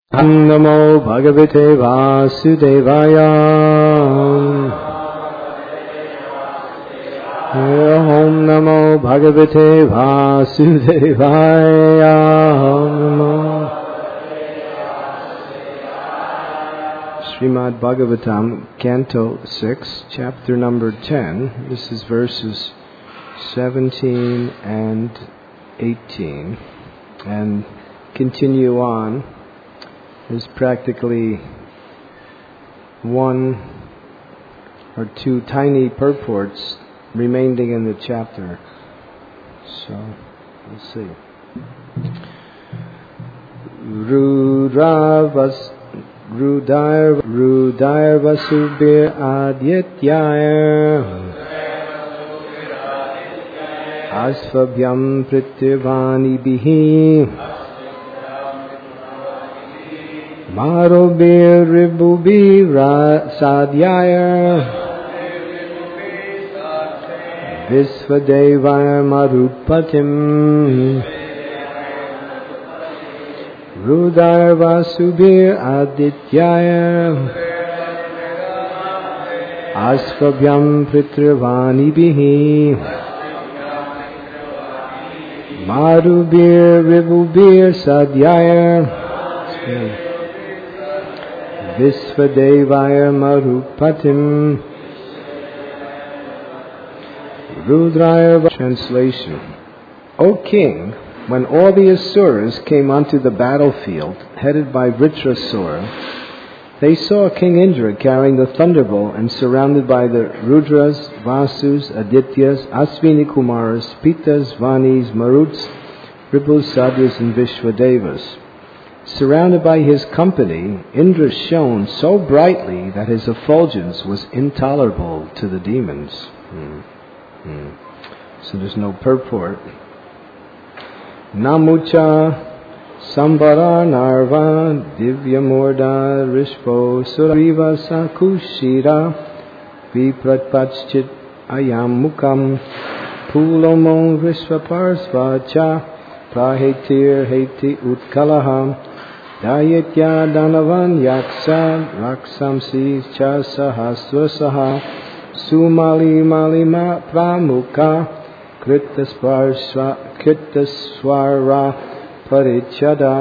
Namo Bhagavate Vasudevaya. Om Namo Bhagavate Vasudevaya. Srimad Bhagavatam, Canto 6, Chapter number 10. This is verses 17 and 18. And continue on. There's practically one or two tiny purports remaining in the chapter. So, let's see. Rudar Vasubir Adyityaya Asvabhyam Prityavani Bihi Marobir Ribubir Sadhyaya Visvadevaya Marupatim Rudar Vasubir Adityaya Asvabhyam Pritrivani Bihi Marubir Ribubir Sadhyaya Visvadevaya Marupatim Rudraya. Translation. O king, when all the Asuras came onto the battlefield, headed by Vritrasura, they saw King Indra carrying the thunderbolt and surrounded by the Rudras, Vasus, Adityas, Asvini Kumaras, Pitas, Vanis, Maruts, Ribus, Sadhyas, and Vishwadevas. Surrounded by his company, Indra shone so brightly that his effulgence was intolerable to the demons. So there's no purport. Namucha Sambara Narva Divyamorda Rishpo Suriva Sakushira Vipratpachchit Ayam Mukam Pulomon Vishvaparsvacha Prahetir Heti Utkalaham Dayitya Danavan Yaksa Raksamsi Cha Sahaswasaha Sumali Malima Pramukha Kritaswara Parichada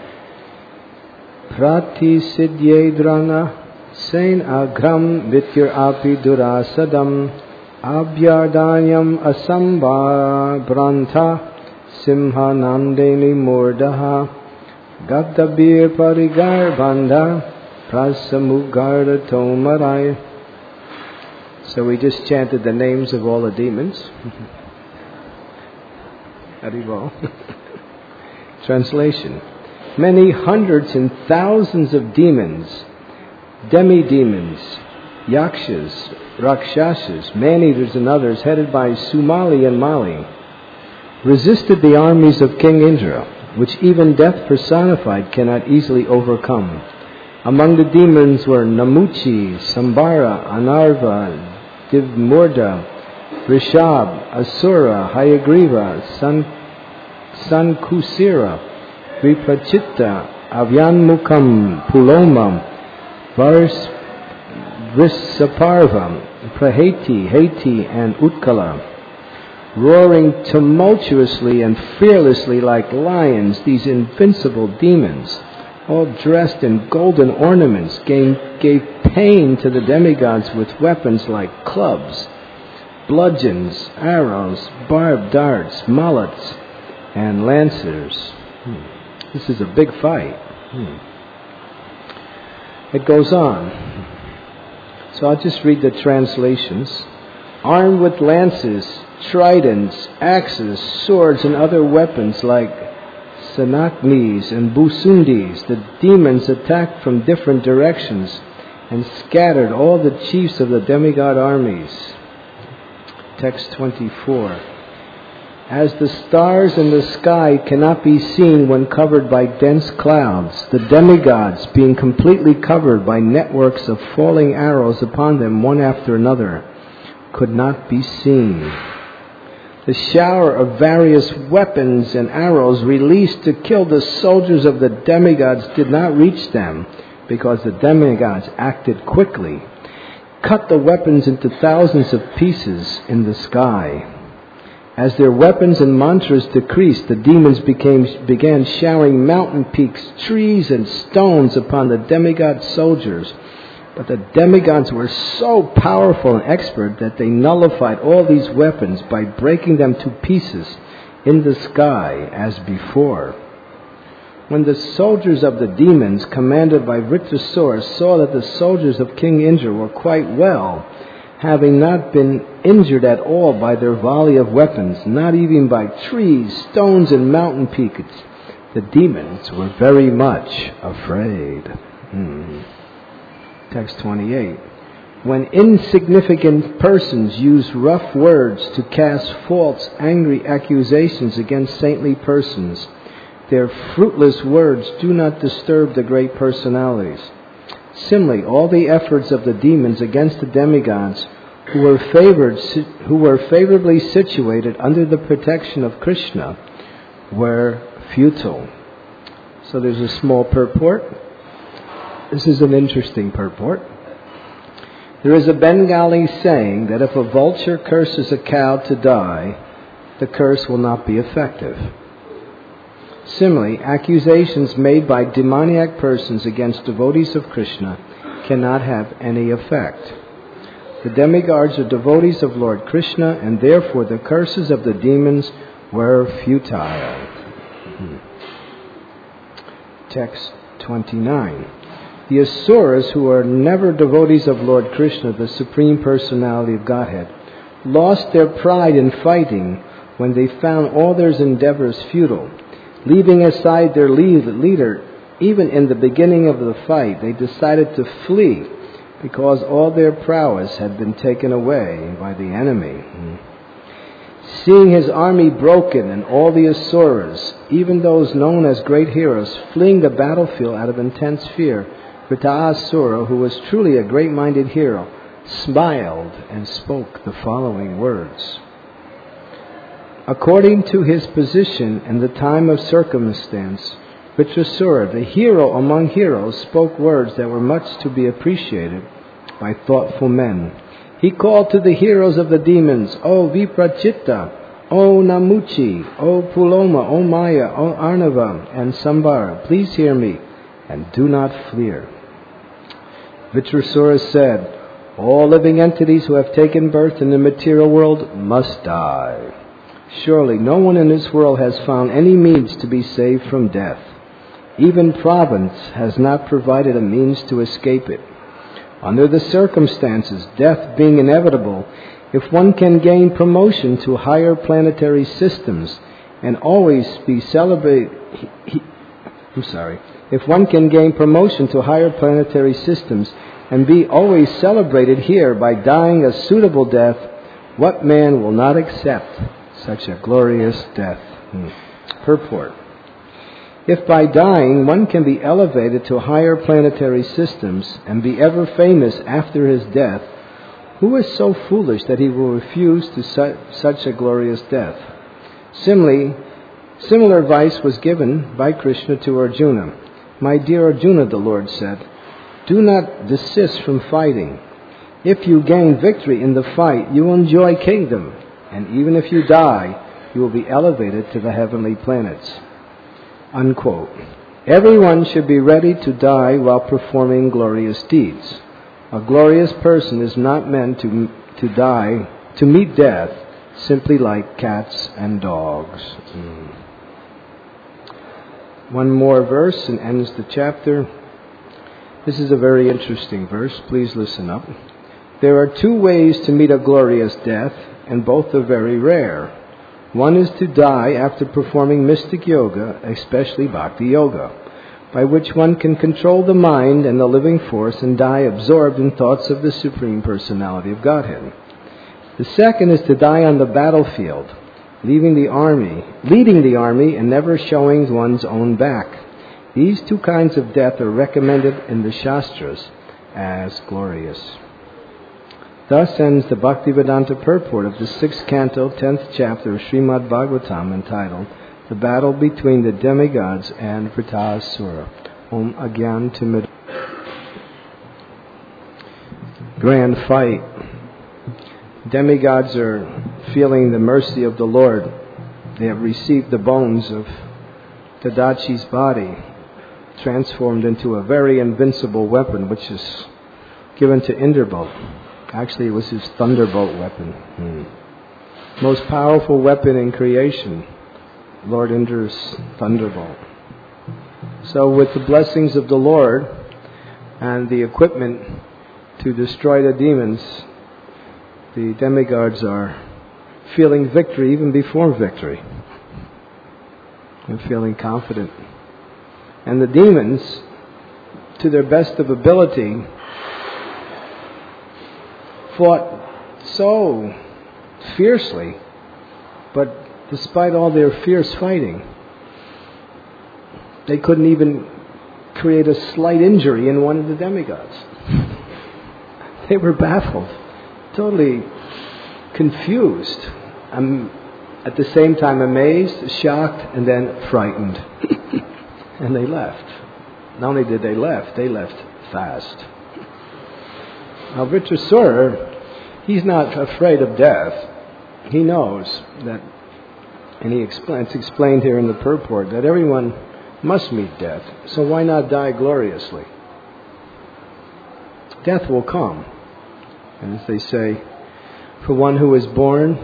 Pratisidyedrana Sain Agram Vityar Api Durasadam Abhyardanyam Asamba Branta Simha Nandini Murdaha Gaddabir Parigar Bandha Prasamugarda Tomarai. So we just chanted the names of all the demons. Haribol. Translation. Many hundreds and thousands of demons, demi-demons, yakshas, rakshasas, man-eaters and others, headed by Sumali and Mali, resisted the armies of King Indra, which even death personified cannot easily overcome. Among the demons were Namuchi, Sambara, Anarva, Divmurda, Rishab, Asura, Hayagriva, Sankusira, Viprachitta, Avyanmukam, Pulomam, Vrisaparvam, Praheti, Heti, and Utkala. Roaring tumultuously and fearlessly like lions, these invincible demons, all dressed in golden ornaments, gave pain to the demigods with weapons like clubs, bludgeons, arrows, barbed darts, mullets, and lancers. This is a big fight. It goes on. So I'll just read the translations. Armed with lances, tridents, axes, swords, and other weapons like Sanaknis and Busundis, the demons attacked from different directions and scattered all the chiefs of the demigod armies. Text 24. As the stars in the sky cannot be seen when covered by dense clouds, the demigods, being completely covered by networks of falling arrows upon them one after another, could not be seen. The shower of various weapons and arrows released to kill the soldiers of the demigods did not reach them, because the demigods acted quickly, cut the weapons into thousands of pieces in the sky. As their weapons and mantras decreased, the demons began showering mountain peaks, trees, and stones upon the demigod soldiers. But the demigods were so powerful and expert that they nullified all these weapons by breaking them to pieces in the sky as before. When the soldiers of the demons, commanded by Vritrasura, saw that the soldiers of King Indra were quite well, having not been injured at all by their volley of weapons, not even by trees, stones, and mountain peaks, the demons were very much afraid. Text 28. When insignificant persons use rough words to cast false, angry accusations against saintly persons, their fruitless words do not disturb the great personalities. Similarly, all the efforts of the demons against the demigods who were favorably situated under the protection of Krishna were futile. So there's a small purport. This is an interesting purport. There is a Bengali saying that if a vulture curses a cow to die, the curse will not be effective. Similarly, accusations made by demoniac persons against devotees of Krishna cannot have any effect. The demigods are devotees of Lord Krishna, and therefore the curses of the demons were futile. Text 29. The Asuras, who are never devotees of Lord Krishna, the Supreme Personality of Godhead, lost their pride in fighting when they found all their endeavors futile. Leaving aside their leader, even in the beginning of the fight, they decided to flee because all their prowess had been taken away by the enemy. Seeing his army broken and all the Asuras, even those known as great heroes, fleeing the battlefield out of intense fear, Vritrasura, who was truly a great-minded hero, smiled and spoke the following words. According to his position in the time of circumstance, Vritrasura, the hero among heroes, spoke words that were much to be appreciated by thoughtful men. He called to the heroes of the demons, O Viprachitta, O Namuchi, O Puloma, O Maya, O Arnava, and Sambara, please hear me, and do not fear. Vritrasura said, all living entities who have taken birth in the material world must die. Surely no one in this world has found any means to be saved from death. Even providence has not provided a means to escape it. Under the circumstances, death being inevitable, if one can gain promotion to higher planetary systems and always be if one can gain promotion to higher planetary systems and be always celebrated here by dying a suitable death, what man will not accept such a glorious death? Purport. If by dying one can be elevated to higher planetary systems and be ever famous after his death, who is so foolish that he will refuse to such a glorious death? Similar advice was given by Krishna to Arjuna. My dear Arjuna, the Lord said, do not desist from fighting. If you gain victory in the fight, you will enjoy kingdom, and even if you die, you will be elevated to the heavenly planets. Unquote. Everyone should be ready to die while performing glorious deeds. A glorious person is not meant to die, to meet death, simply like cats and dogs. One more verse and ends the chapter. This is a very interesting verse. Please listen up. There are two ways to meet a glorious death, and both are very rare. One is to die after performing mystic yoga, especially bhakti yoga, by which one can control the mind and the living force and die absorbed in thoughts of the Supreme Personality of Godhead. The second is to die on the battlefield, leading the army and never showing one's own back. These two kinds of death are recommended in the Shastras as glorious. Thus ends the Bhaktivedanta purport of the 6th canto, 10th chapter of Srimad Bhagavatam, entitled The Battle Between the Demigods and Vritasura. Om Agyan Timid. Grand fight. Demigods are feeling the mercy of the Lord. They have received the bones of Dadachi's body, transformed into a very invincible weapon, which is given to Indrabolt. Actually, it was his thunderbolt weapon. Most powerful weapon in creation, Lord Indra's thunderbolt. So with the blessings of the Lord and the equipment to destroy the demons, the demigods are feeling victory even before victory. They're feeling confident. And the demons, to their best of ability, fought so fiercely, but despite all their fierce fighting, they couldn't even create a slight injury in one of the demigods. They were baffled, totally confused, at the same time amazed, shocked, and then frightened. And they left. Not only did they left fast. Now Vritrasura, he's not afraid of death. He knows that, and it's explained here in the purport, that everyone must meet death. So why not die gloriously? Death will come. And as they say, for one who is born,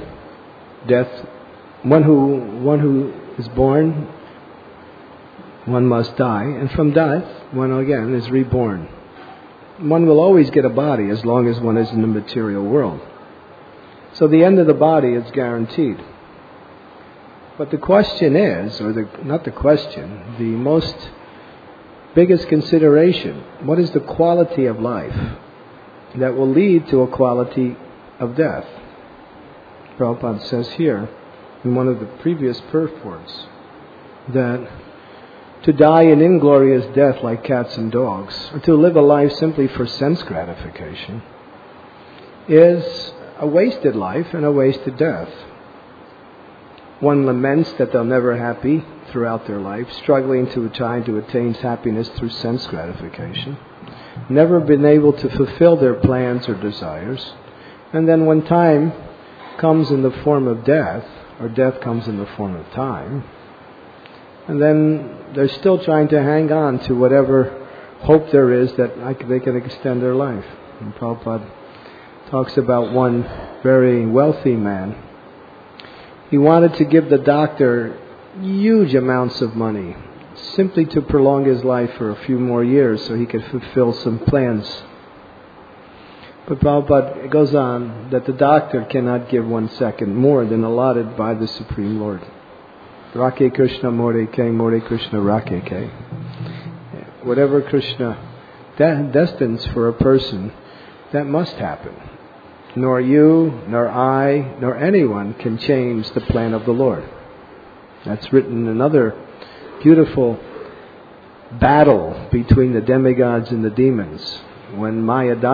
one who is born, one must die, and from death, one again is reborn. One will always get a body as long as one is in the material world. So the end of the body is guaranteed. But the question is, the most biggest consideration, what is the quality of life that will lead to a quality of death? Prabhupada says here, in one of the previous purports, that to die an inglorious death like cats and dogs, or to live a life simply for sense gratification, is a wasted life and a wasted death. One laments that they'll never happy throughout their life, struggling to try to attain happiness through sense gratification, never been able to fulfill their plans or desires, and then when time comes in the form of death, or death comes in the form of time, and then they're still trying to hang on to whatever hope there is that they can extend their life. And Prabhupada talks about one very wealthy man. He wanted to give the doctor huge amounts of money, simply to prolong his life for a few more years so he could fulfill some plans. But Prabhupada goes on that the doctor cannot give 1 second more than allotted by the Supreme Lord. Rakhe Krishna More Krishna Rakhe Ke. Whatever Krishna destines for a person, that must happen. Nor you, nor I, nor anyone can change the plan of the Lord. That's written in another beautiful battle between the demigods and the demons. When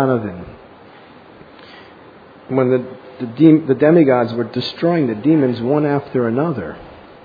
the demigods were destroying the demons one after another,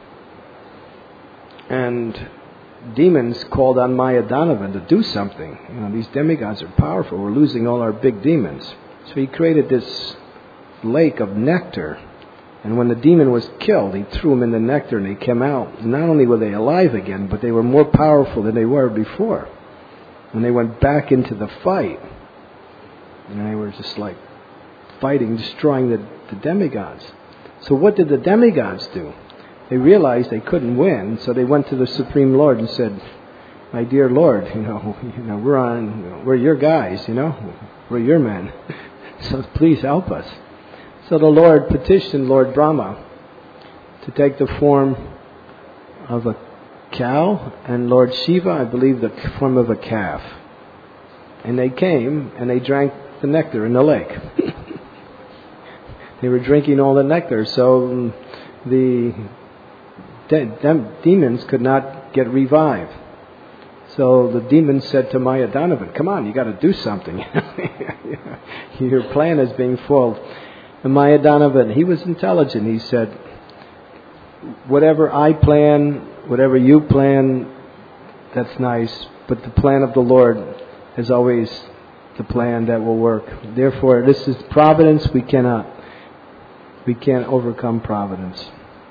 and demons called on Mayadanavan to do something. These demigods are powerful. We're losing all our big demons. So he created this lake of nectar. And when the demon was killed, he threw them in the nectar and they came out. And not only were they alive again, but they were more powerful than they were before. When they went back into the fight, and they were just like fighting, destroying the demigods. So what did the demigods do? They realized they couldn't win, so they went to the Supreme Lord and said, "My dear Lord, we're your guys, we're your men. So please help us." So the Lord petitioned Lord Brahma to take the form of a cow, and Lord Shiva, I believe, the form of a calf. And they came and they drank the nectar in the lake. They were drinking all the nectar, so the demons could not get revived. So the demon said to Maya Donovan, come on, you got to do something. Your plan is being foiled. And Maya Donovan, he was intelligent. He said, whatever I plan, whatever you plan, that's nice. But the plan of the Lord is always the plan that will work. Therefore, this is providence. We can't overcome providence.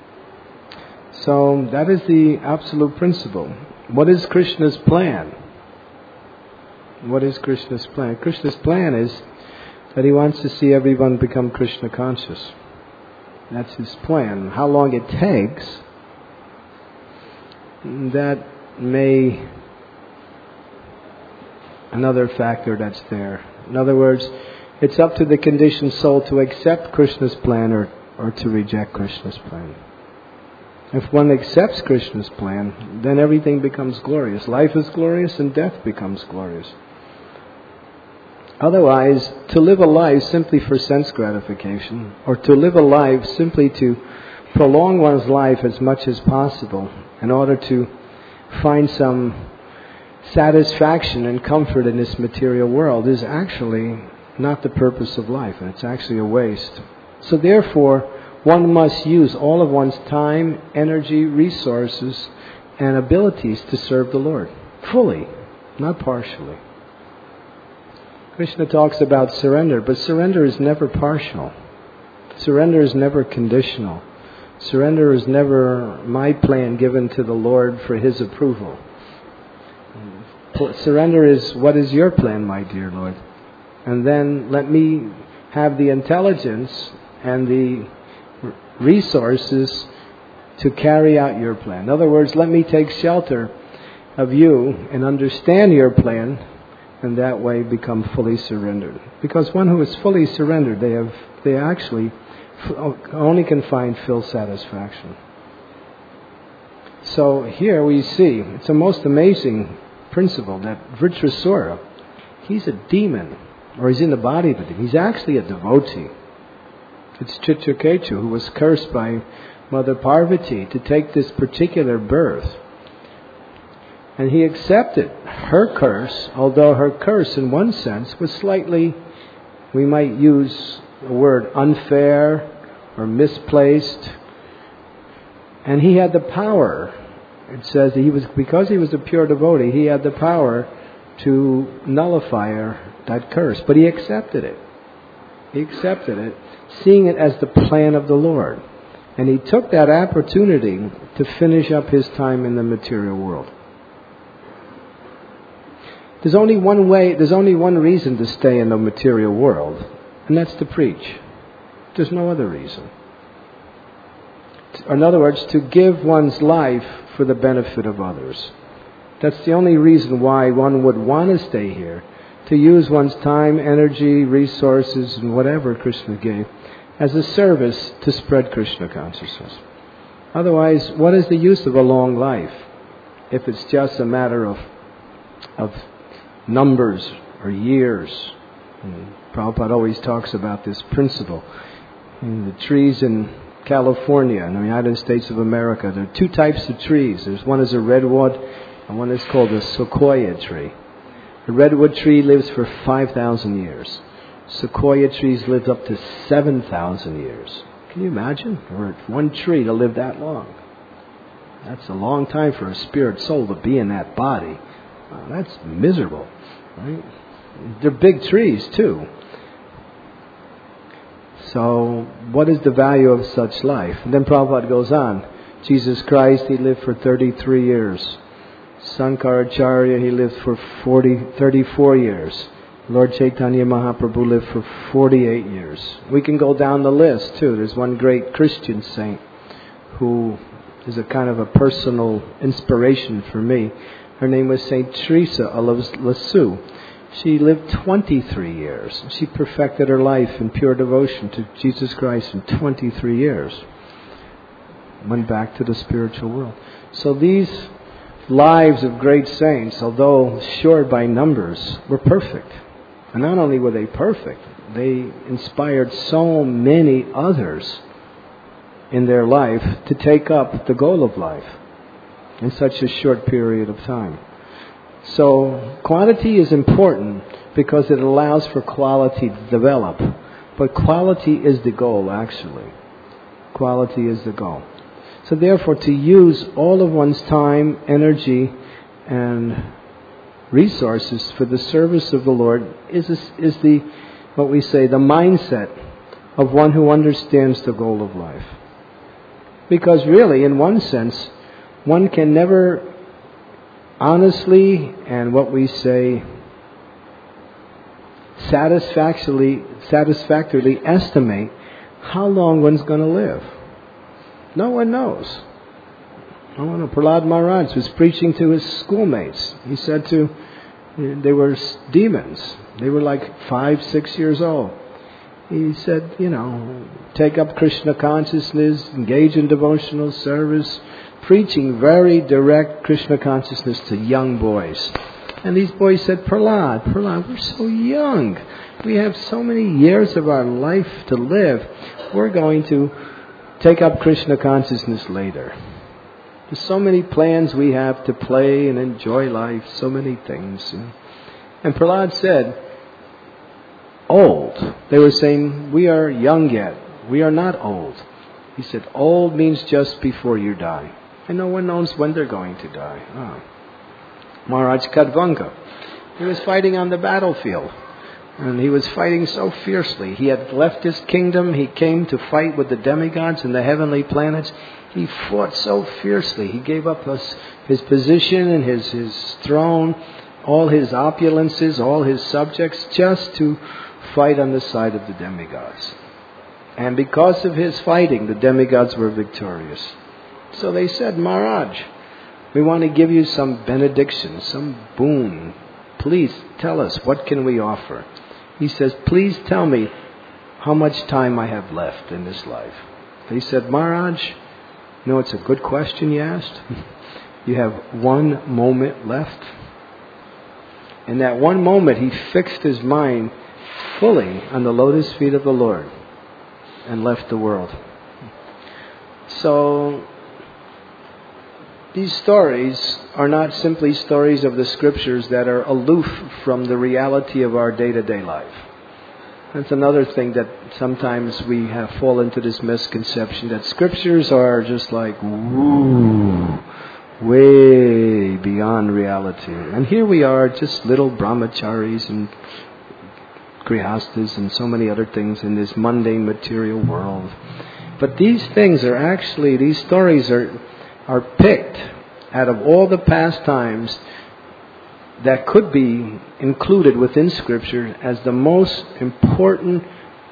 So that is the absolute principle. What is Krishna's plan? What is Krishna's plan? Krishna's plan is that he wants to see everyone become Krishna conscious. That's his plan. How long it takes, that may another factor that's there. In other words, it's up to the conditioned soul to accept Krishna's plan or to reject Krishna's plan. If one accepts Krishna's plan, then everything becomes glorious. Life is glorious and death becomes glorious. Otherwise, to live a life simply for sense gratification, or to live a life simply to prolong one's life as much as possible in order to find some satisfaction and comfort in this material world, is actually not the purpose of life, and it's actually a waste. So therefore, one must use all of one's time, energy, resources, and abilities to serve the Lord. Fully, not partially. Krishna talks about surrender, but surrender is never partial. Surrender is never conditional. Surrender is never my plan given to the Lord for His approval. Surrender is, what is your plan, my dear Lord? And then let me have the intelligence and the resources to carry out your plan. In other words, let me take shelter of you and understand your plan, and that way become fully surrendered. Because one who is fully surrendered, they actually only can find full satisfaction. So here we see, it's a most amazing principle that Vritrasura, he's a demon, or he's in the body of a demon. He's actually a devotee. It's Chitraketu who was cursed by Mother Parvati to take this particular birth. And he accepted her curse, although her curse in one sense was slightly, we might use the word unfair or misplaced. And he had the power, it says that because he was a pure devotee, he had the power to nullify that curse. But he accepted it. He accepted it, seeing it as the plan of the Lord. And he took that opportunity to finish up his time in the material world. There's only one way, there's only one reason to stay in the material world, and that's to preach. There's no other reason. In other words, to give one's life for the benefit of others. That's the only reason why one would want to stay here. To use one's time, energy, resources, and whatever Krishna gave as a service to spread Krishna consciousness. Otherwise, what is the use of a long life if it's just a matter of numbers or years? And Prabhupada always talks about this principle. In the trees in California, in the United States of America, there are two types of trees. There's one is a redwood, and one is called a sequoia tree. The redwood tree lives for 5,000 years. Sequoia trees live up to 7,000 years. Can you imagine? For one tree to live that long. That's a long time for a spirit soul to be in that body. Wow, that's miserable, right? They're big trees too. So what is the value of such life? And then Prabhupada goes on. Jesus Christ, he lived for 33 years. Sankaracharya, he lived for 34 years. Lord Chaitanya Mahaprabhu lived for 48 years. We can go down the list too. There's one great Christian saint who is a kind of a personal inspiration for me. Her name was Saint Teresa of Lisieux. She lived 23 years. She perfected her life in pure devotion to Jesus Christ in 23 years. Went back to the spiritual world. So these lives of great saints, although short by numbers, were perfect. And not only were they perfect, they inspired so many others in their life to take up the goal of life in such a short period of time. So quantity is important because it allows for quality to develop. But quality is the goal, actually. Quality is the goal. So therefore, to use all of one's time, energy, and resources for the service of the Lord is the, what we say, the mindset of one who understands the goal of life. Because really, in one sense, one can never honestly and what we say satisfactorily estimate how long one's going to live. No one knows. Prahlad Maharaj was preaching to his schoolmates. He said they were demons. They were like 5, 6 years old. He said, take up Krishna consciousness, engage in devotional service, preaching very direct Krishna consciousness to young boys. And these boys said, Prahlad, we're so young. We have so many years of our life to live. We're going to take up Krishna consciousness later. There's so many plans we have to play and enjoy life, so many things. And Prahlad said, old. They were saying, we are young yet. We are not old. He said, old means just before you die. And no one knows when they're going to die. Maharaj Kadvanga, he was fighting on the battlefield. And he was fighting so fiercely. He had left his kingdom. He came to fight with the demigods and the heavenly planets. He fought so fiercely. He gave up his position and his throne, all his opulences, all his subjects, just to fight on the side of the demigods. And because of his fighting, the demigods were victorious. So they said, Maharaj, we want to give you some benediction, some boon. Please tell us, what can we offer? He says, please tell me how much time I have left in this life. They said, Maharaj, it's a good question you asked. You have 1 moment left. In that 1 moment, he fixed his mind fully on the lotus feet of the Lord and left the world. So these stories are not simply stories of the scriptures that are aloof from the reality of our day-to-day life. That's another thing that sometimes we have fall into this misconception that scriptures are just like, way beyond reality. And here we are, just little brahmacharis and grihastas and so many other things in this mundane material world. But these things are actually, these stories are picked out of all the past times that could be included within Scripture as the most important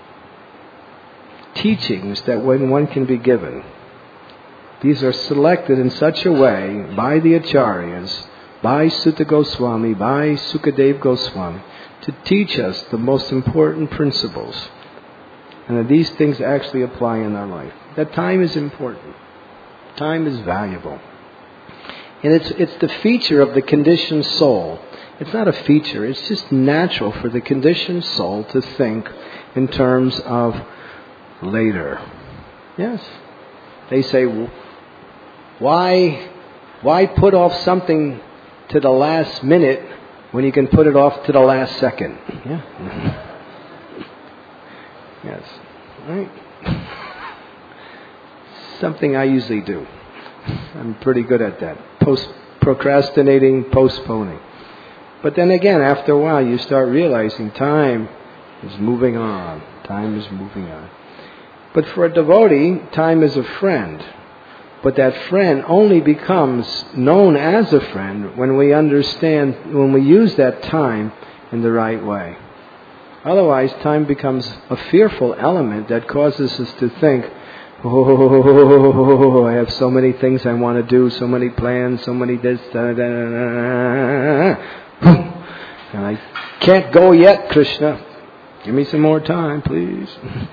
teachings that one can be given. These are selected in such a way by the Acharyas, by Sutta Goswami, by Sukadev Goswami, to teach us the most important principles. And that these things actually apply in our life. That time is important. Time is valuable. And it's the feature of the conditioned soul. It's not a feature. It's just natural for the conditioned soul to think in terms of later. Yes. They say, why put off something to the last minute when you can put it off to the last second? Yeah. Yes. Right. Something I usually do. I'm pretty good at that. Procrastinating, postponing. But then again, after a while, you start realizing time is moving on. Time is moving on. But for a devotee, time is a friend. But that friend only becomes known as a friend when we understand, when we use that time in the right way. Otherwise, time becomes a fearful element that causes us to think, oh, I have so many things I want to do, so many plans, so many this, and I can't go yet, Krishna. Give me some more time, please.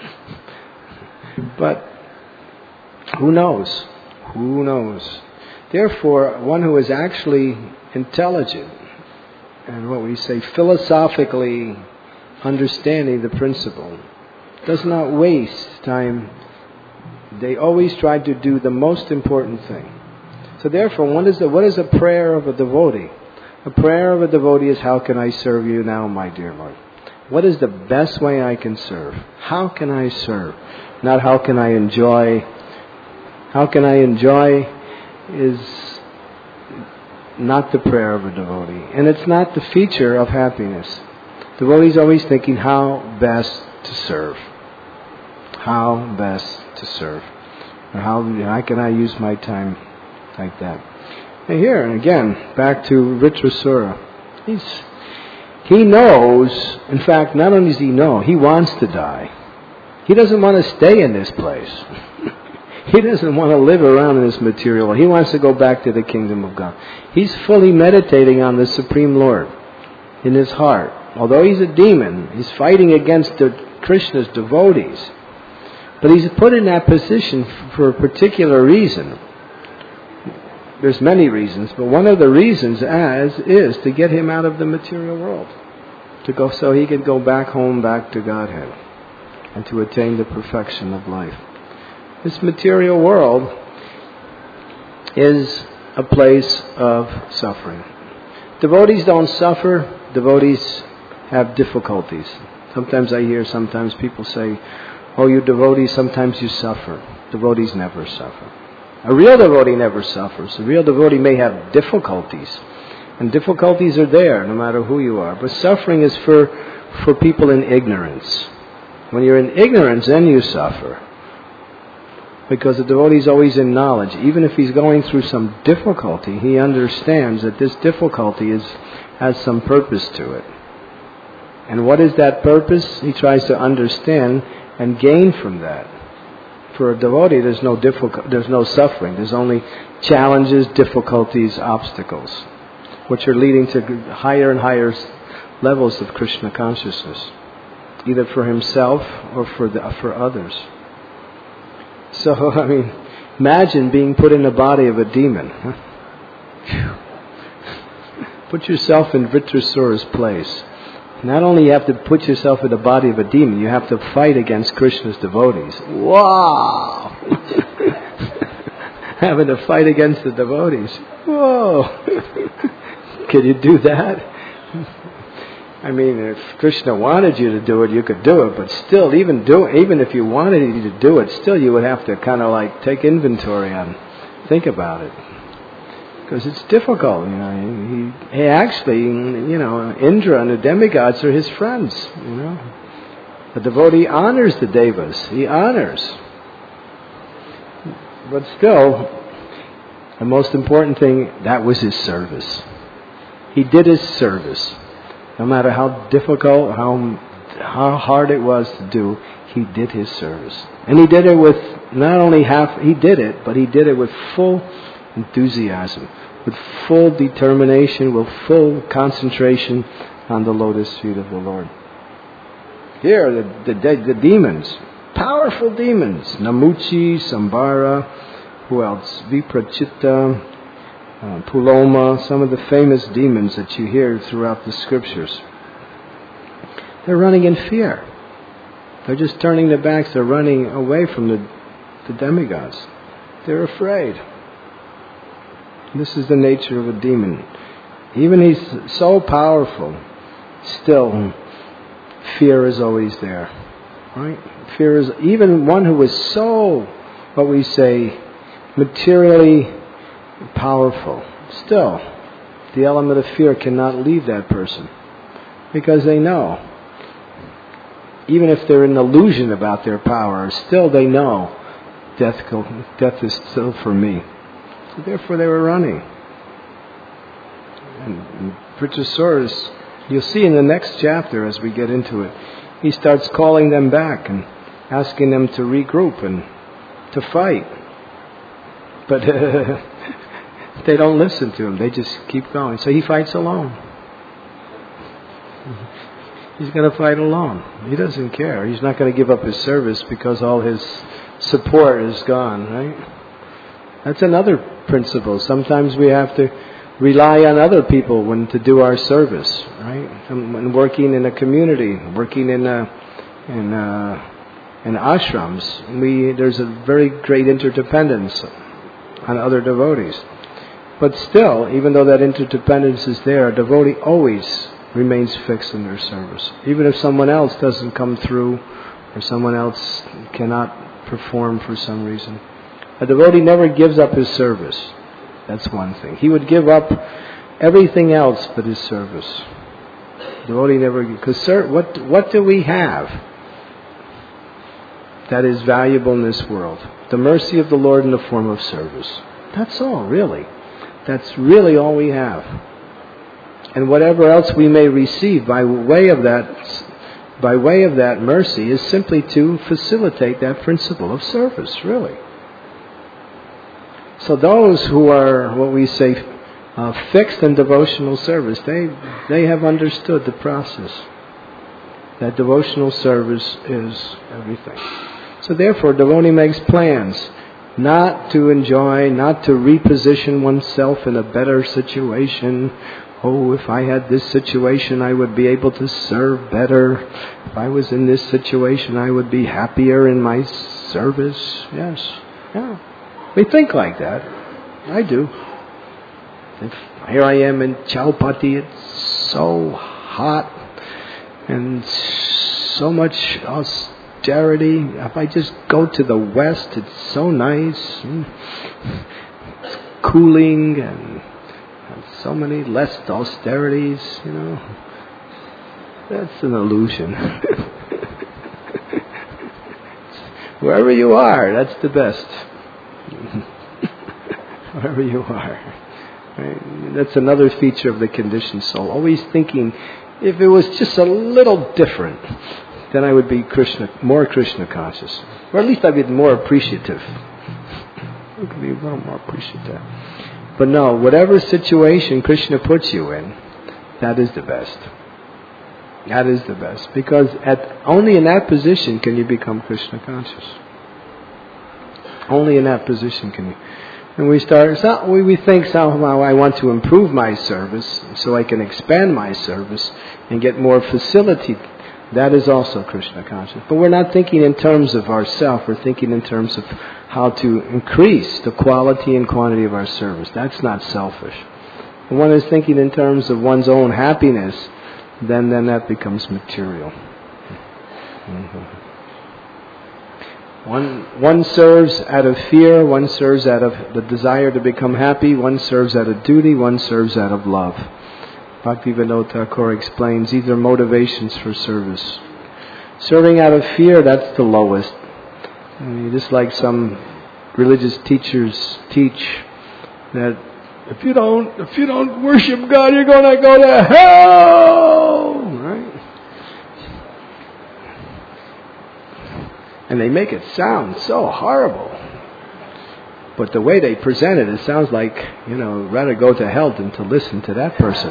But who knows? Who knows? Therefore, one who is actually intelligent and what we say philosophically understanding the principle does not waste time. They always try to do the most important thing. So therefore, what is a prayer of a devotee? The prayer of a devotee is, how can I serve you now, my dear Lord? What is the best way I can serve? How can I serve? Not how can I enjoy. How can I enjoy is not the prayer of a devotee. And it's not the feature of happiness. Devotee is always thinking how best to serve. How best to serve. Or how can I use my time like that? And here, again, back to Vritrasura. He knows, in fact, not only does he know, he wants to die. He doesn't want to stay in this place. He doesn't want to live around in this material world. He wants to go back to the kingdom of God. He's fully meditating on the Supreme Lord in his heart. Although he's a demon, he's fighting against Krishna's devotees. But he's put in that position for a particular reason. There's many reasons, but one of the reasons is to get him out of the material world. So he can go back home, back to Godhead, and to attain the perfection of life. This material world is a place of suffering. Devotees don't suffer. Devotees have difficulties. Sometimes people say, oh, you devotees, sometimes you suffer. Devotees never suffer. A real devotee never suffers. A real devotee may have difficulties. And difficulties are there, no matter who you are. But suffering is for people in ignorance. When you're in ignorance, then you suffer. Because the devotee is always in knowledge. Even if he's going through some difficulty, he understands that this difficulty has some purpose to it. And what is that purpose? He tries to understand and gain from that. For a devotee, there's no suffering. There's only challenges, difficulties, obstacles, which are leading to higher and higher levels of Krishna consciousness, either for himself or for others. So, imagine being put in the body of a demon. Put yourself in Vritrasura's place. Not only you have to put yourself in the body of a demon, you have to fight against Krishna's devotees. Wow! Having to fight against the devotees. Whoa! Can you do that? If Krishna wanted you to do it, you could do it. But still, even if you wanted you to do it, still you would have to kind of take inventory think about it. Because it's difficult, He actually, Indra and the demigods are his friends, The devotee honors the devas. He honors. But still, the most important thing, that was his service. He did his service. No matter how difficult, how hard it was to do, he did his service. And he did it with he did it, but he did it with full enthusiasm, with full determination, with full concentration on the lotus feet of the Lord. Here, the demons, powerful demons, Namuchi, Sambara, who else? Viprachitta, Puloma, some of the famous demons that you hear throughout the scriptures. They're running in fear. They're just turning their backs. They're running away from the demigods. They're afraid. This is the nature of a demon. Even he's so powerful, still fear is always there. Right? Fear is, even one who is so, what we say, materially powerful, still the element of fear cannot leave that person, because they know, even if they're in illusion about their power, still they know death is still for me. So therefore they were running. And Vritrasura, you'll see in the next chapter as we get into it, he starts calling them back and asking them to regroup and to fight. But they don't listen to him. They just keep going. So he fights alone. He's going to fight alone. He doesn't care. He's not going to give up his service because all his support is gone, right? That's another principle. Sometimes we have to rely on other people to do our service, right? When working in a community, working in ashrams, there's a very great interdependence on other devotees. But still, even though that interdependence is there, a devotee always remains fixed in their service. Even if someone else doesn't come through or someone else cannot perform for some reason. A devotee never gives up his service. That's one thing. He would give up everything else but his service. Devotee never... Because what do we have that is valuable in this world? The mercy of the Lord in the form of service. That's all, really. That's really all we have. And whatever else we may receive by way of that mercy is simply to facilitate that principle of service, really. So those who are, what we say, fixed in devotional service, they have understood the process. That devotional service is everything. So therefore, devotee makes plans not to enjoy, not to reposition oneself in a better situation. Oh, if I had this situation, I would be able to serve better. If I was in this situation, I would be happier in my service. Yes, yeah. We think like that. I do. Here I am in Chowpatty. It's so hot and so much austerity. If I just go to the west, it's so nice. It's cooling and so many less austerities, you know. That's an illusion. Wherever you are, that's the best. Wherever you are. Right? That's another feature of the conditioned soul. Always thinking, if it was just a little different, then I would be more Krishna conscious. Or at least I'd be more appreciative. I could be a little more appreciative. But no, whatever situation Krishna puts you in, that is the best. That is the best. Because only in that position can you become Krishna conscious. Only in that position can you. And we think somehow I want to improve my service so I can expand my service and get more facility. That is also Krishna conscious. But we're not thinking in terms of ourself. We're thinking in terms of how to increase the quality and quantity of our service. That's not selfish. When one is thinking in terms of one's own happiness, then that becomes material. Mm-hmm. One serves out of fear, one serves out of the desire to become happy, one serves out of duty, one serves out of love. Bhaktivinoda Thakur explains these are motivations for service. Serving out of fear, that's the lowest. I mean, just like some religious teachers teach that if you don't worship God, you're going to go to hell, right? And they make it sound so horrible. But the way they present it, it sounds like, rather go to hell than to listen to that person.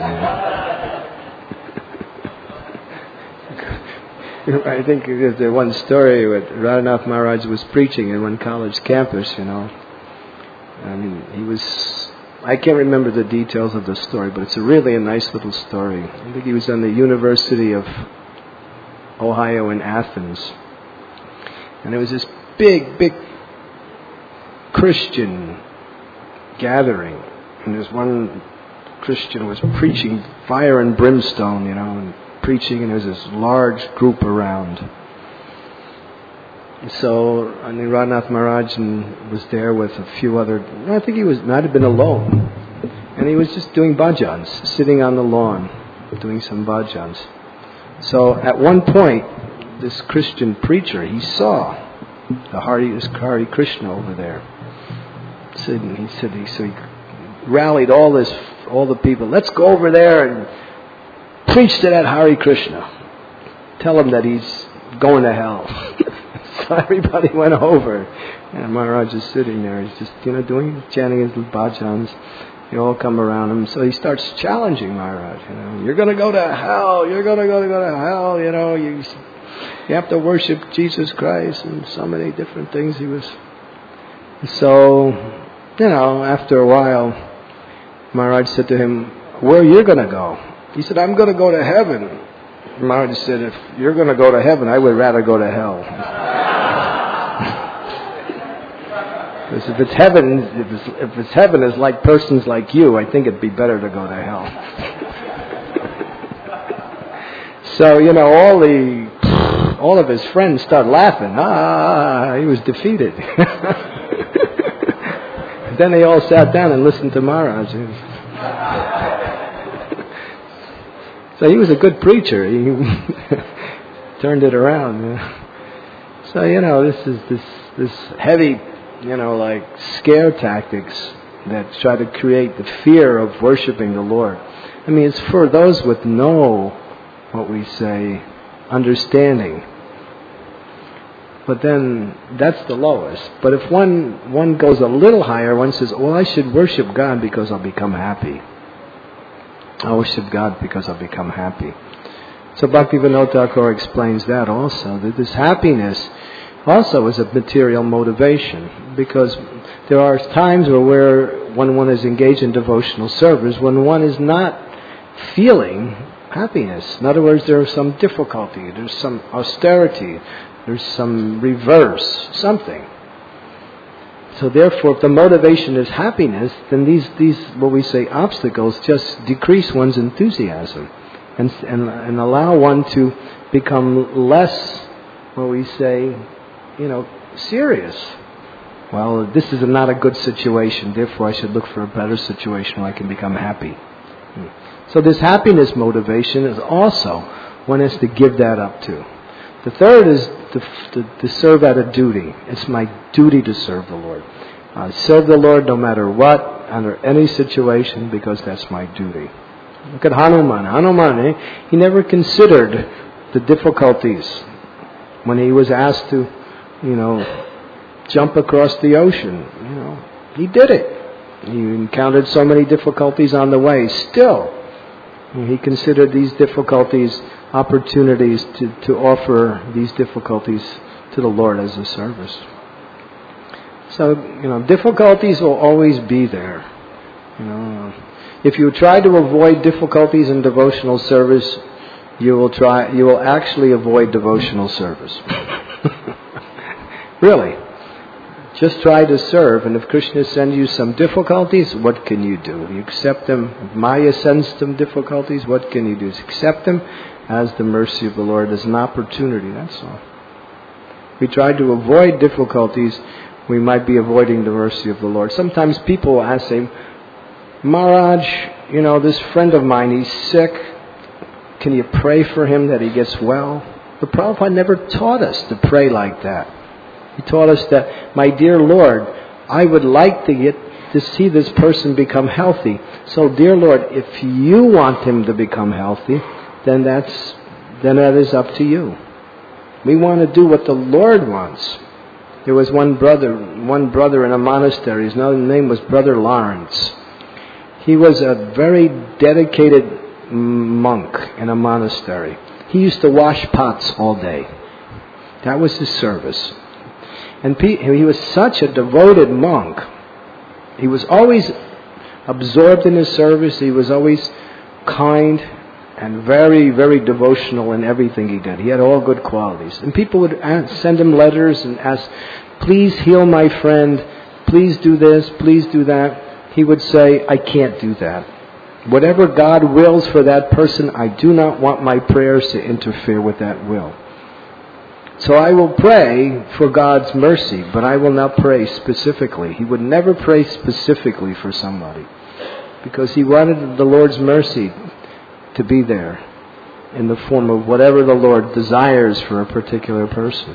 I think there's the one story with Radhanath Maharaj was preaching in one college campus, I mean, I can't remember the details of the story, but it's really a nice little story. I think he was on the University of Ohio in Athens. And it was this big Christian gathering. And this one Christian was preaching fire and brimstone, and preaching, and there was this large group around. So, Radhanath Maharaj was there with a few other, I think he might have been alone. And he was just doing bhajans, sitting on the lawn, doing some bhajans. So, at one point, this Christian preacher, he saw the Hare Krishna over there. So he rallied all the people. Let's go over there and preach to that Hare Krishna. Tell him that he's going to hell. So everybody went over. And Maharaj is sitting there. He's just, chanting his bhajans. They all come around him. So he starts challenging Maharaj. You're going to go to hell. You're going to go to hell. You have to worship Jesus Christ and so many different things. So, after a while, Maharaj said to him, where are you going to go? He said, I'm going to go to heaven. Maharaj said, if you're going to go to heaven, I would rather go to hell. Because if it's heaven is like persons like you, I think it'd be better to go to hell. So, all of his friends start laughing. He was defeated. Then they all sat down and listened to Maharaj. So he was a good preacher. He turned it around. So, this is this heavy, like scare tactics that try to create the fear of worshiping the Lord. I mean, it's for those with no, what we say, understanding. But then that's the lowest. But if one goes a little higher, one says, well, I should worship God because I'll become happy. I worship God because I'll become happy. So Bhaktivinoda Thakur explains that also, that this happiness also is a material motivation, because there are times where when one is engaged in devotional service, when one is not feeling happiness. In other words, there is some difficulty, there's some austerity, there's some reverse, something. So therefore, if the motivation is happiness, then these what we say obstacles just decrease one's enthusiasm and allow one to become less, what we say, serious. Well, this is not a good situation, therefore I should look for a better situation where I can become happy. So this happiness motivation is also, one has to give that up too. The third is to serve out of duty. It's my duty to serve the Lord. I serve the Lord no matter what, under any situation, because that's my duty. Look at Hanuman. Hanuman, he never considered the difficulties when he was asked to, jump across the ocean. He did it. He encountered so many difficulties on the way. Still, he considered these difficulties opportunities to offer these difficulties to the Lord as a service. So, difficulties will always be there. If you try to avoid difficulties in devotional service, you will actually avoid devotional service. Really. Just try to serve, and if Krishna sends you some difficulties, what can you do? You accept them. If Maya sends some difficulties, what can you do? Accept them as the mercy of the Lord, as an opportunity, that's all. If we try to avoid difficulties, we might be avoiding the mercy of the Lord. Sometimes people will ask, say, Maharaj, this friend of mine, he's sick. Can you pray for him that he gets well? The Prabhupada never taught us to pray like that. He taught us that, my dear Lord, I would like to see this person become healthy. So, dear Lord, if you want him to become healthy, then that is up to you. We want to do what the Lord wants. There was one brother in a monastery. His name was Brother Lawrence. He was a very dedicated monk in a monastery. He used to wash pots all day. That was his service. And he was such a devoted monk. He was always absorbed in his service. He was always kind and very, very devotional in everything he did. He had all good qualities. And people would send him letters and ask, please heal my friend, please do this, please do that. He would say, I can't do that. Whatever God wills for that person, I do not want my prayers to interfere with that will. So I will pray for God's mercy, but I will not pray specifically. He would never pray specifically for somebody, because he wanted the Lord's mercy to be there in the form of whatever the Lord desires for a particular person.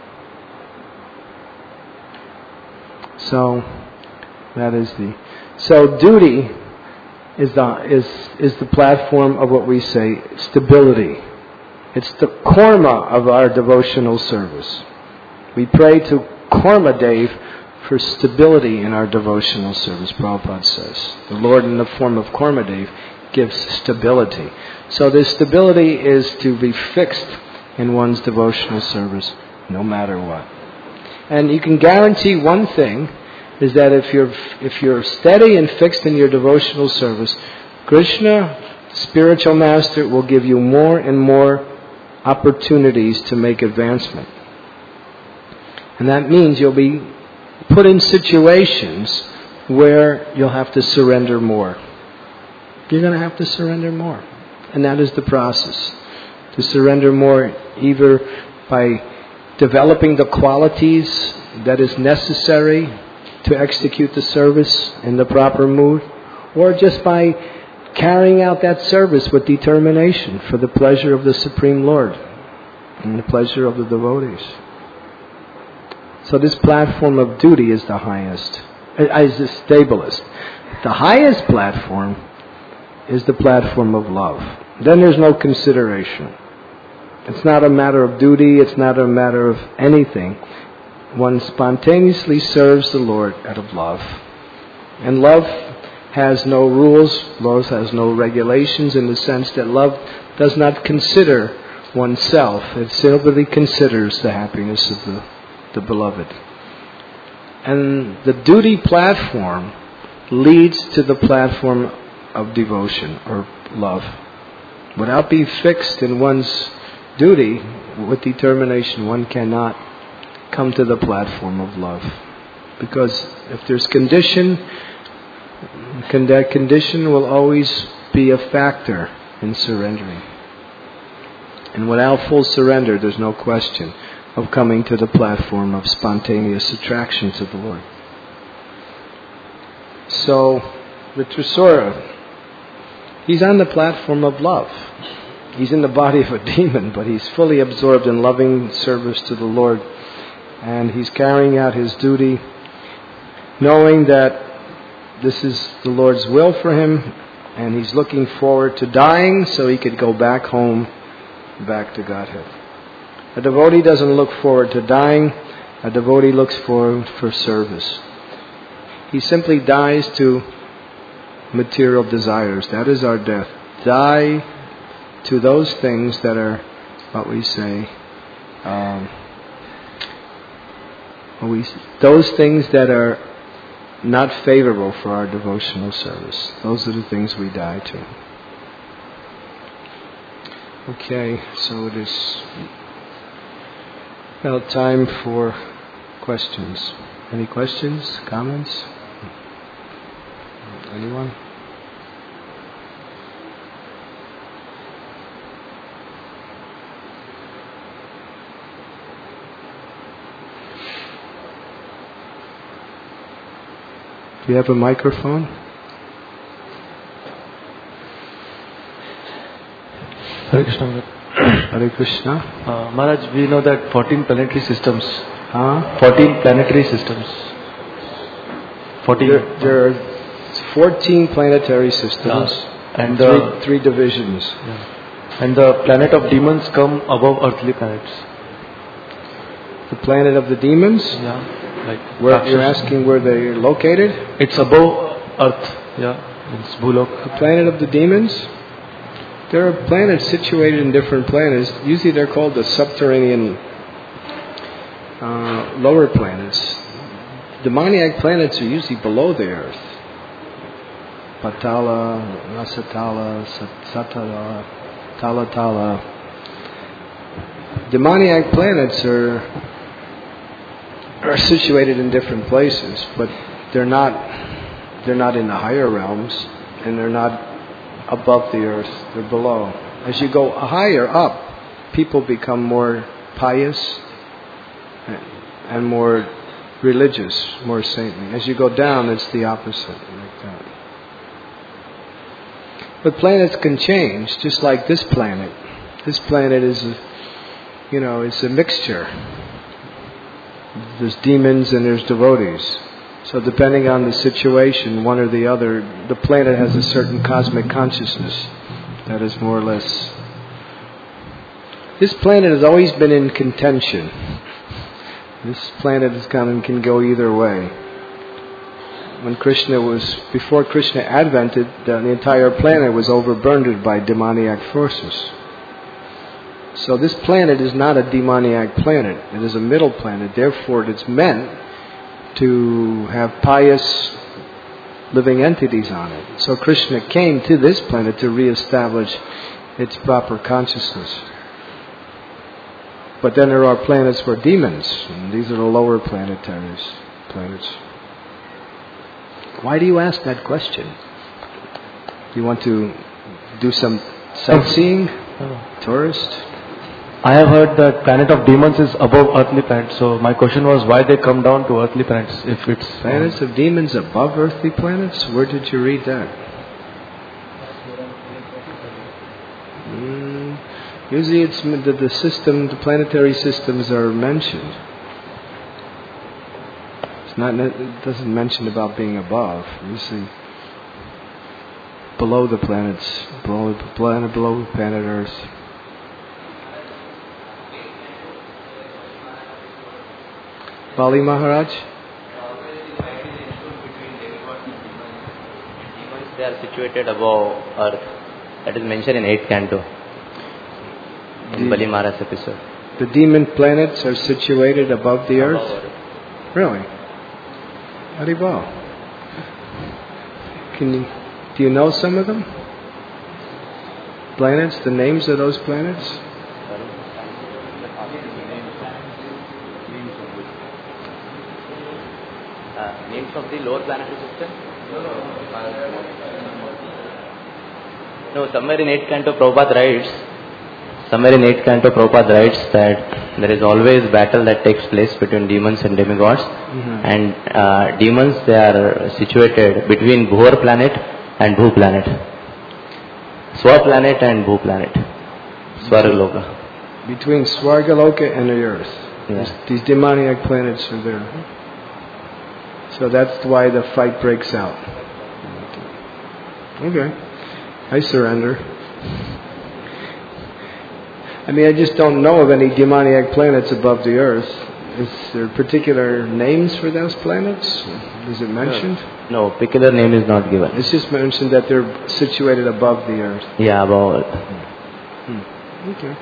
So that is so duty is the platform of what we say stability. It's the karma of our devotional service. We pray to Karma Dev for stability in our devotional service, Prabhupada says. The Lord in the form of Karma Dev gives stability. So this stability is to be fixed in one's devotional service no matter what. And you can guarantee one thing, is that if you're steady and fixed in your devotional service, Krishna, spiritual master, will give you more and more opportunities to make advancement. And that means you'll be put in situations where you'll have to surrender more. You're going to have to surrender more. And that is the process. To surrender more either by developing the qualities that is necessary to execute the service in the proper mood, or just by carrying out that service with determination for the pleasure of the Supreme Lord and the pleasure of the devotees. So this platform of duty is the highest, is the stablest. The highest platform is the platform of love. Then there's no consideration. It's not a matter of duty, it's not a matter of anything. One spontaneously serves the Lord out of love. And love has no rules, love has no regulations, in the sense that love does not consider oneself. It simply considers the happiness of the beloved. And the duty platform leads to the platform of devotion or love. Without being fixed in one's duty, with determination, one cannot come to the platform of love. Because if there's condition, that condition will always be a factor in surrendering. And without full surrender, there's no question of coming to the platform of spontaneous attraction to the Lord. So, with Trisura, he's on the platform of love. He's in the body of a demon, but he's fully absorbed in loving service to the Lord. And he's carrying out his duty, knowing that this is the Lord's will for him, and he's looking forward to dying so he could go back home, back to Godhead. A devotee doesn't look forward to dying. A devotee looks forward for service. He simply dies to material desires. That is our death. Die to those things that are, what we say, those things that are not favorable for our devotional service. Those are the things we die to. Okay, so it is now time for questions. Any questions, comments? Anyone? Do you have a microphone? Hare Krishna. Hare Krishna. Maharaj, we know that 14 planetary systems. 14 planetary systems. 14. There are 14 planetary systems and three divisions. Yeah. And the planet of demons come above earthly planets. The planet of the demons? Yeah. Like where you're asking where they're located? It's above Earth. Yeah. It's Bhulok. The planet of the demons? There are planets situated in different planets. Usually they're called the subterranean lower planets. Demoniac planets are usually below the earth. Patala, Rasatala, Satala, Talatala. Demoniac planets are situated in different places, but they're not in the higher realms, and they're not above the earth. They're below. As you go higher up, people become more pious and more religious, more saintly. As you go down, it's the opposite, like that. But planets can change, just like this planet. This planet is it's a mixture. There's demons and there's devotees. So depending on the situation, one or the other, the planet has a certain cosmic consciousness that is more or less. This planet has always been in contention. This planet can go either way. Before Krishna advented, the entire planet was overburdened by demoniac forces. So this planet is not a demoniac planet. It is a middle planet. Therefore, it's meant to have pious living entities on it. So Krishna came to this planet to reestablish its proper consciousness. But then there are planets for demons, and these are the lower planetaries. planets. Why do you ask that question? Do you want to do some sightseeing? Tourist? I have heard that planet of demons is above earthly planets. So my question was why they come down to earthly planets if it's Planets of demons above earthly planets? Where did you read that? Usually it's the system, the planetary systems are mentioned. It's not. It doesn't mention about being above. Usually below the planets, below planet Earth. Bali Maharaj? They are situated above earth. That is mentioned in 8th canto. In Bali Maharaj episode. The demon planets are situated above the earth? Really? Haribol. Do you know some of them? Planets, the names of those planets? Names of the lower planetary system? No, somewhere in 8th canto Prabhupada writes that there is always battle that takes place between demons and demigods. And demons, they are situated between Bhur planet and Bhu planet. Swa planet and Bhu planet. Swargaloka. Between Swargaloka and the earth. Yeah. These demoniac planets are there. So that's why the fight breaks out. Okay. I surrender. I mean, I just don't know of any demoniac planets above the earth. Is there particular names for those planets? Is it mentioned? No, particular name is not given. It's just mentioned that they're situated above the earth. Yeah, above earth. Okay.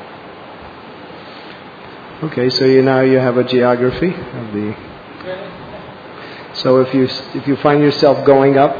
Okay, so now you have a geography of the... So if you find yourself going up,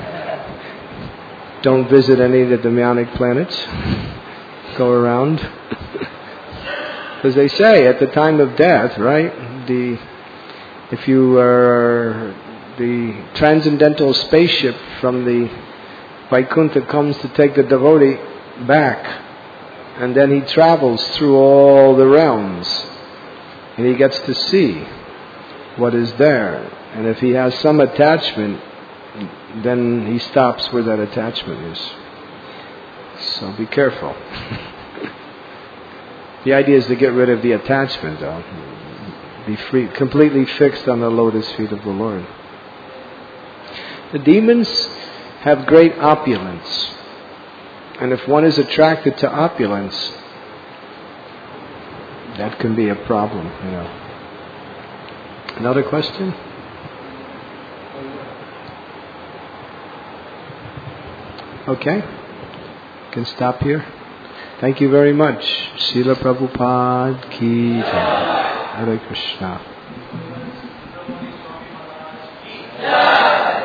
don't visit any of the demonic planets. Go around. Because they say at the time of death, right? If you are the transcendental spaceship from the Vaikuntha comes to take the devotee back, and then he travels through all the realms, and he gets to see what is there. And if he has some attachment, then he stops where that attachment is. So be careful. The idea is to get rid of the attachment, though. Be free, completely fixed on the lotus feet of the Lord. The demons have great opulence. And if one is attracted to opulence, that can be a problem, you know. Another question? Okay. You can stop here. Thank you very much. Srila Prabhupada ki jai. Hare Krishna.